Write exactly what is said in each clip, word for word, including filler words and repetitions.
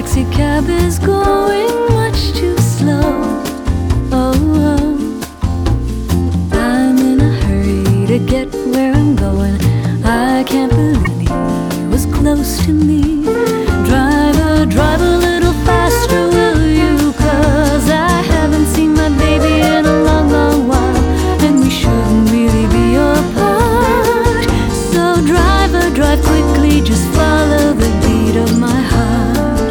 taxi cab is going much too slow. Oh, oh. I'm in a hurry to get where I'm going. I can't believe he was close to me. Driver, drive a little faster, will you? 'Cause I haven't seen my baby in a long, long while, and we shouldn't really be apart. So driver, drive quickly, just follow the beat of my heart.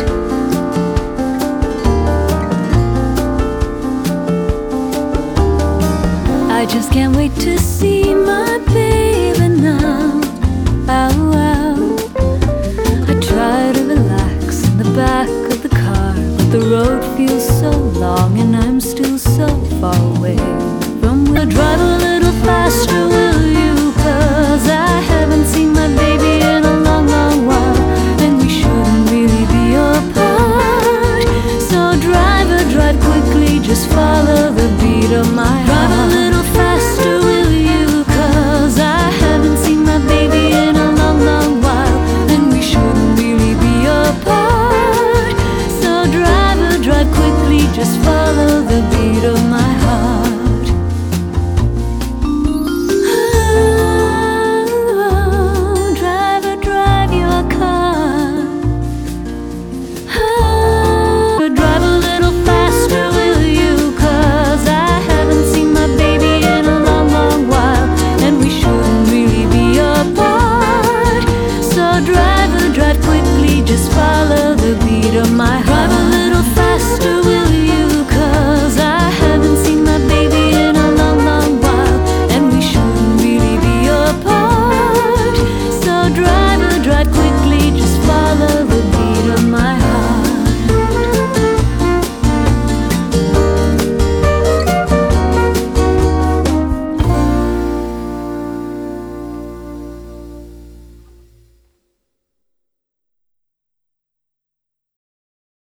I just can't wait to see my baby now. Ow, ow. I try to relax in the back of the car, but the road feels so long and I'm still so far away from where. Drive a little faster, will you? 'Cause I haven't seen my baby in